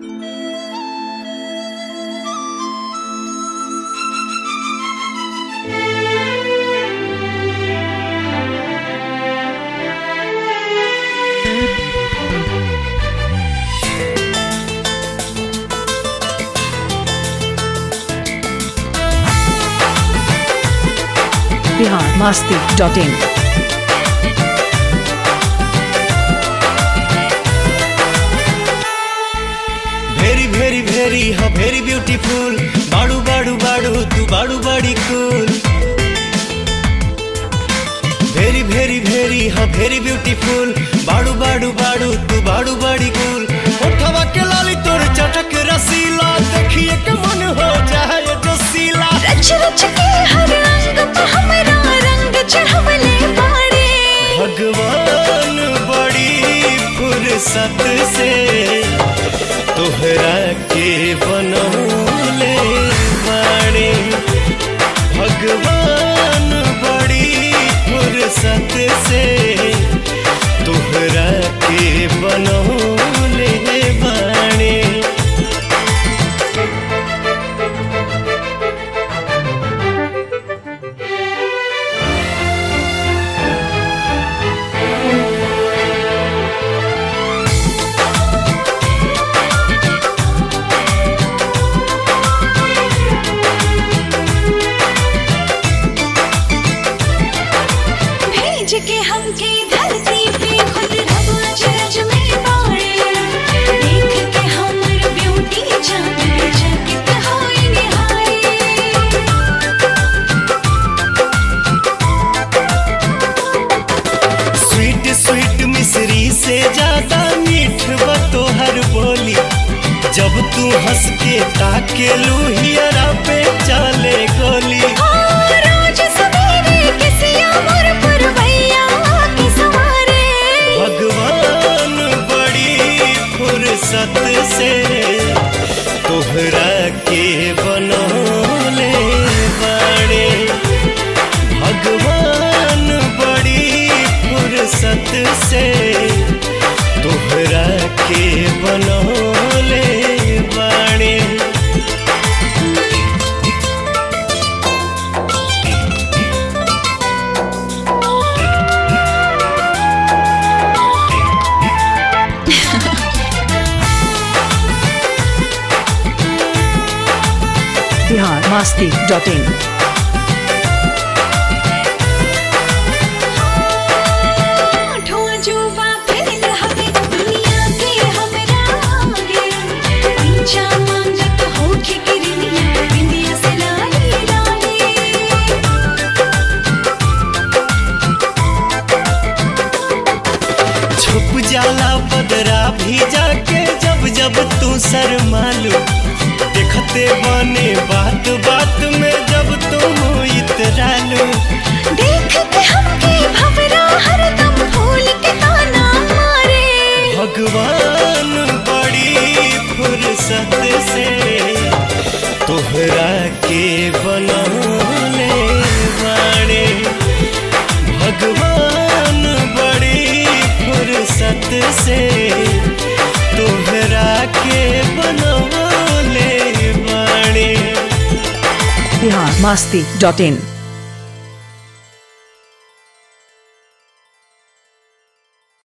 biharmasti.in भेरी भेरी भेरी हाँ भेरी ब्यूटीफुल बाड़ू बाड़ू बाड़ू तू बाड़ू बड़ी कूल भेरी भेरी भेरी हाँ भेरी ब्यूटीफुल बाड़ू बाड़ू बाड़ू तू बाड़ू बड़ी कूल उठवा के लाली तोर चटक रसीला देखिए के मन हो जाए जोशीला रच रच के हर अंग पे हमरा रंग चढ़वले बाड़े भगवान बड़ी फुर्सत से तोहरा के बनौले बाड़े भगवान बड़ी फुर्सत से तोहरा के बनौले बाड़े भेज के हमके धरती पे खुद रब अजरज में बाड़े देख के हमर ब्यूटी जान चकित होई निहारे स्वीट स्वीट मिश्री से ज्यादा मीठ बा तोहर बोली जब तू हंस के ताके लुहियरा पे चले गोली रोज सवेरे किसिया मोर पुरवैया के सवारे भगवान बड़ी फुर्सत से तोहरा के बनौले बाड़े भगवान बड़ी फुर्सत से तोहरा के बनौले बाड़े biharmasti.in ठोआ जुबा फैल हवे दुनिया के हमरा आगे पीछा मांगत होके गिरनिया बिंदिया से लाली लाली छुप जाला बदरा भी जाके जब जब तू शर्मालू देखते बने बात बात में जब तुम इतरालू देख के हमके भवरा हरदम फूल के ताना मारे भगवान बड़ी फुर्सत से तोहरा के बनौले बाड़े भगवान बड़ी फुर्सत से तोहरा के बनौले बाड़े biharmasti.in